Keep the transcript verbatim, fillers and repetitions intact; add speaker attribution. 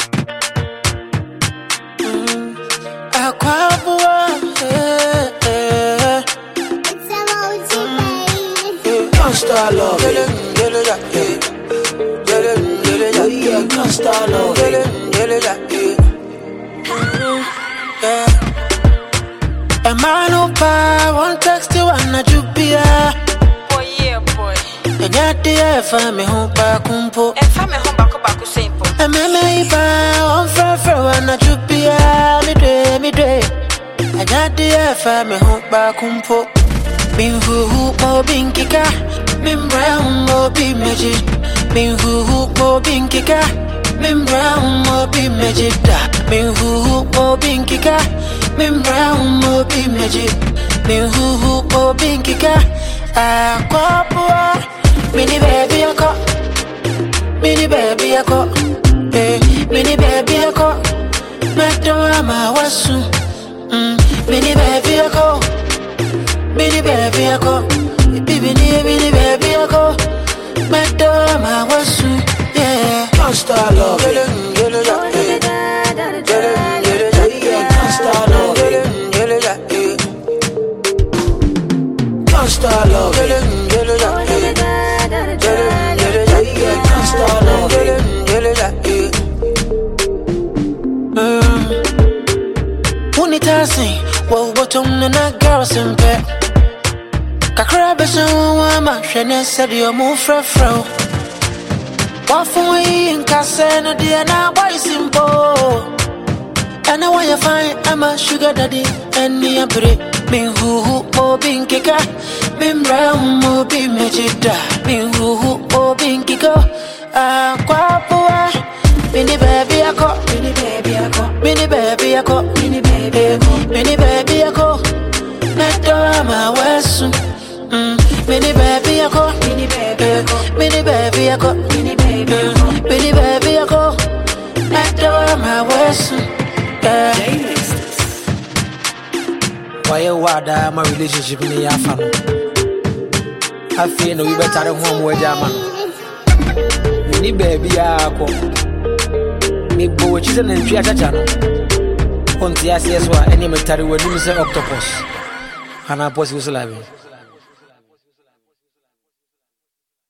Speaker 1: Aquabua, eh, eh.
Speaker 2: It's M O G, baby.
Speaker 1: Constar love, get it, get it, yeah. Get it, get it, yeah. Yeah, constar love, get it, get it, yeah. Yeah. A man who buy one text you wanna jupia.
Speaker 3: Boy, yeah, boy.
Speaker 1: And yet the F M me home back kumpo.
Speaker 3: And family home back back simple.
Speaker 1: A me me buy one for for wanna jupia. Me day, me day. And yet the F M me home back kumpo. Min hu hu mo bin kika. Min brown mo bi meji. Min hu hu mo bin kika. Min brown mo bi meji da. Min hu hu mo bin kika. Min brown mo bi meji. Min hu hu mo bin kika. Ah kwapua. Mini baby ako. Mini baby ako. Eh, mini baby ako. Madonna ma wasu. Mm, mini baby ako. Mini baby ako. Bibini mini baby ako. Madonna ma wasu. Yeah. Constar love. Get it, get it, yeah. Get it, get it, yeah. Constar love. Get it, get it, yeah. Constar love. Get it, get it, yeah. Get it, get it, yeah. Constar love. Get it, get it, yeah. Mm. Unitasi, wo bottom na girls in bed. Kakra beso wama, shene said you move fra fra. Wafu in kasena dia na boy simple. And I want you find I'm a sugar daddy and me a break. Me who who mo bin kika. Me brown mo bi mejida. Me who who mo bin kiko. Ah kwapua. Mini baby ako. Mini baby ako. Mini baby ako. Mini baby ako. Mini baby ako. Neto ama wesu. Mm. Mini baby ako. Mini baby ako. Mini baby ako. Mini baby ako. Mini baby ako. Neto ama wesu. Yeah. Why you wada my relationship ni yafa no. I feel no we better than home we jama. Ni baby ako. Ni bo chize na ntwi achacha no. Onti ase so any metari we nim say octopus. Ana posi usulabi.